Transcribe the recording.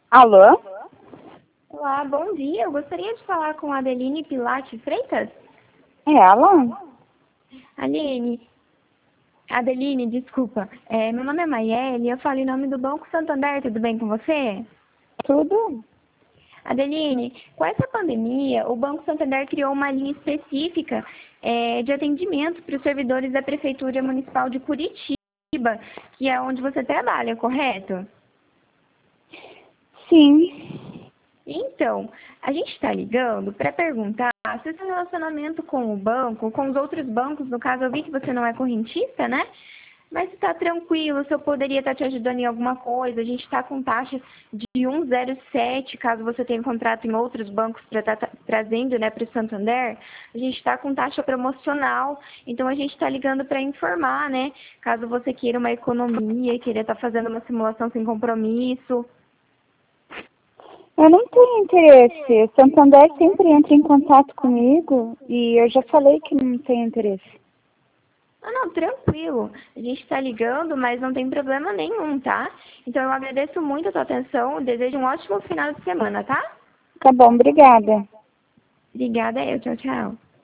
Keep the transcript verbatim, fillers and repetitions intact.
Alô? Olá, bom dia. Eu gostaria de falar com a Adeline Pilate Freitas. É ela? Aline, Adeline, desculpa. É, meu nome é Maiele e eu falo em nome do Banco Santander. Tudo bem com você? Tudo? Adeline, com essa pandemia, o Banco Santander criou uma linha específica é, de atendimento para os servidores da Prefeitura Municipal de Curitiba, que é onde você trabalha, correto? Sim. Então, a gente está ligando para perguntar se o seu relacionamento com o banco, com os outros bancos, no caso, eu vi que você não é correntista, né? Mas se está tranquilo, se eu poderia estar te ajudando em alguma coisa, a gente está com taxa de um vírgula zero sete, caso você tenha contrato em outros bancos para estar tá trazendo, né, para o Santander, a gente está com taxa promocional, então a gente está ligando para informar, né, caso você queira uma economia e queira estar fazendo uma simulação sem compromisso. Eu não tenho interesse. O Santander sempre entra em contato comigo e eu já falei que não tenho interesse. Ah, não, tranquilo. A gente está ligando, mas não tem problema nenhum, tá? Então eu agradeço muito a sua atenção, desejo um ótimo final de semana, tá? Tá bom, obrigada. Obrigada, eu. Tchau, tchau.